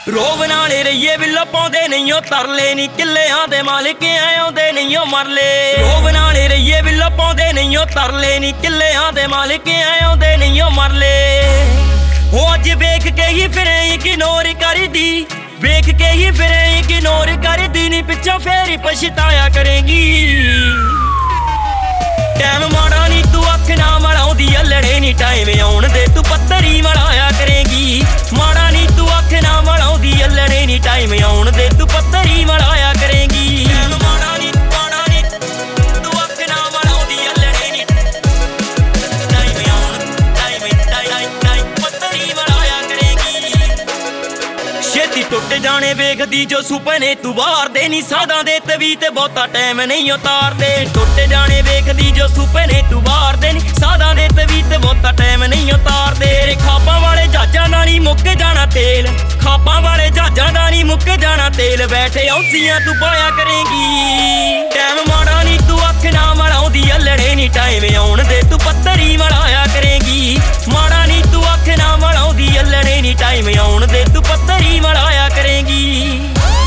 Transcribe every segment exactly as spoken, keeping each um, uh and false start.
ਰੋਬ ਨਾਲੇ ਰਈਏ ਬਿੱਲੋ ਪਾਉਂਦੇ ਨਹੀਂ ਓ ਤਰਲੇ ਨੀ ਕਿੱਲਿਆਂ ਦੇ ਮਾਲਕ ਆਉਂਦੇ ਨਹੀਂ ਓ ਮਰਲੇ। ਰੋਬ ਨਾਲੇ ਰਈਏ ਬਿੱਲੋ ਪਾਉਂਦੇ ਨਹੀਂ ਓ ਤਰਲੇ ਨੀ ਕਿੱਲਿਆਂ ਦੇ ਮਾਲਕ ਆਉਂਦੇ ਨਹੀਂ ਓ ਮਰਲੇ। ਹੋ ਅੱਜ ਵੇਖ ਕੇ ਹੀ ਫਿਰੇ ਇਗਨੋਰ ਕਰਦੀ, ਵੇਖ ਕੇ ਹੀ ਫਿਰੇ ਇਗਨੋਰ ਕਰਦੀ ਨੀ ਪਿੱਛੋਂ ਫੇਰ ਪਛਤਾਇਆ ਕਰੇਗੀ। ਟਾਈਮ ਮਾੜਾ ਨੀ ਤੂੰ ਅੱਖ ਨਾ ਮਲਾਉਂਦੀ ਅਲੜੇ ਨੀ ਟਾਈਮ ਆਉਣ ਦੇ ਤੂੰ ਪੱਤਰੀ ਮਲਾਇਆ ਕਰੇਗੀ। ਮਾੜਾ ਨੀ ਤੂੰ ਅੱਖ ਨਾ ਮਲਾਉਂਦੀ ਅਲੜੇ ਨੀ ਟਾਈਮ ਆਉਣ ਦੇ ਤੂੰ ਪੱਤਰੀ ਮਲਾਇਆ ਕਰੇਗੀ। ਟਾਈਮ ਮਾੜਾ ਨੀ ਮਾੜਾ ਨੀ ਤੂੰ ਅੱਖ ਨਾ ਮਲਾਉਂਦੀ ਅਲੜੇ ਨੀ ਟਾਈਮ ਆਉਣ ਟਾਈਮ ਟਾਈਮ ਟਾਈਮ ਪੱਤਰੀ ਮਲਾਇਆ ਕਰੇਗੀ। ਛੇਤੀ ਟੁੱਟ ਜਾਣੇ ਵੇਖਦੀ ਜੋ ਸੁਪਨੇ ਤੂੰ ਵਾਰਦੇ ਨੀ ਸਾਧਾਂ ਦੇ ਤਵੀ ਤੇ ਬਹੁਤਾ ਟਾਈਮ ਨਹੀਂ ਉਤਾਰਦੇ। ਟੁੱਟ ਜਾਣੇ ਵੇਖਦੀ ਜੋ ਸੁਪਨੇ ਤੂੰ ਵਾਰਦੇ ਨੀ ਸਾਧਾਂ ਦੇ ਤਵੀ ਤੇ ਬਹੁਤਾ ਟਾਈਮ ਨਹੀਂ ਉਤਾਰਦੇ। ਤੇਰੇ ਖਾਪਾਂ ਵਾਲੇ ਜਹਾਜ਼ਾਂ ਦਾ ਨੀ ਮੁੱਕ ਜਾਣਾ ਤੇਲ, ਖਾਪਾਂ ਵਾਲੇ ਜਹਾਜ਼ਾਂ ਦਾ ਨੀ ਮੁੱਕ ਜਾਣਾ ਤੇਲ। ਬੈਠੇ ਔਂਸੀਆਂ ਤੂੰ ਪਾਇਆ ਕਰੇਗੀ। ਟਾਈਮ ਮਾੜਾ ਨੀ ਤੂੰ ਅੱਖ ਨਾ ਮਲਾਉਂਦੀ ਅਲੜੇ ਨੀ ਟਾਈਮ ਆਉਣ ਦੇ ਤੂੰ ਪੱਤਰੀ ਮਲਾਇਆ ਕਰੇਗੀ। ਮਾੜਾ ਨੀ ਤੂੰ ਅੱਖ ਨਾ ਮਲਾਉਂਦੀ ਅਲੜੇ ਨੀ ਟਾਈਮ ਆਉਣ ਦੇ ਤੂੰ ਪੱਤਰੀ ਮਲਾਇਆ ਕਰੇਗੀ।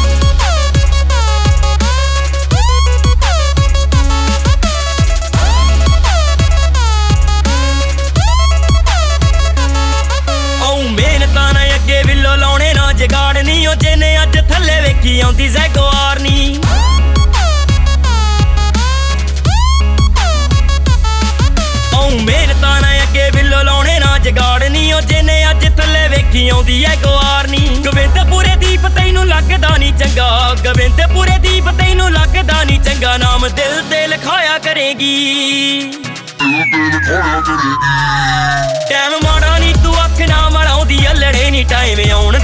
ਮਿਹਨਤਾਂ ਨਾ ਅੱਗੇ ਵਿਲੋ ਲਾਉਣੇ ਨਾ ਜਗਾੜ ਨੀ ਓ ਜਿਹਨੇ ਅੱਜ ਥੱਲੇ ਵੇਖੀ ਆਉਂਦੀ ਜ਼ੈਗਵਾਰ ਨੀ। ਓ ਮਿਹਨਤਾਂ ਨਾ ਅੱਗੇ ਵਿਲੋ ਲਾਉਣੇ ਨਾ ਜਗਾੜ ਨੀ ਓ ਜਿਹਨੇ ਅੱਜ ਥੱਲੇ ਵੇਖੀ ਆਉਂਦੀ ਐ ਗਵਾਰ ਨੀ। ਗੋਬਿੰਦਪੁਰੇ ਦੀਪ ਤੈਨੂੰ ਲੱਗਦਾ ਨੀ ਚੰਗਾ, ਗੋਬਿੰਦਪੁਰੇ ਦੀਪ ਤੈਨੂੰ ਲੱਗਦਾ ਨੀ ਚੰਗਾ। ਨਾਮ ਦਿਲ ਤੇ ਲਿਖਾਇਆ ਕਰੇਗੀ। ਟਾਈਮ ਮਾੜਾ ਨੀ ਤੂੰ ਅੱਖ ਨਾ ਮਲਾਉਂਦੀ ਅਲੜੇ ਨੀ ਟਾਈਮ ਆਉਣ